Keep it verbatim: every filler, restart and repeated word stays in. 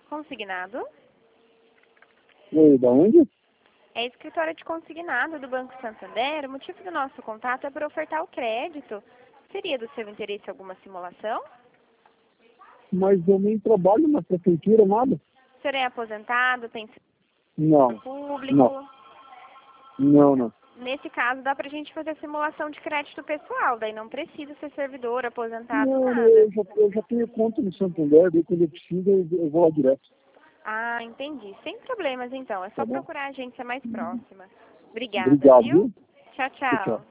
Consignado? Oi, da onde? É escritório de consignado do Banco Santander. O motivo do nosso contato é para ofertar o crédito. Seria do seu interesse alguma simulação? Mas eu nem trabalho na prefeitura, nada. O senhor é aposentado, tem Não, servidor público? não, não, não. Nesse caso, dá pra gente fazer simulação de crédito pessoal. Daí não precisa ser servidor, aposentado, Não, nada. eu já, eu já tenho conta no Santander, daí quando eu preciso eu, eu vou lá direto. Ah, entendi. Sem problemas, então. É só Tá bom? procurar a agência mais próxima. Obrigada, Obrigado, viu? viu? Tchau, Tchau, tchau. tchau.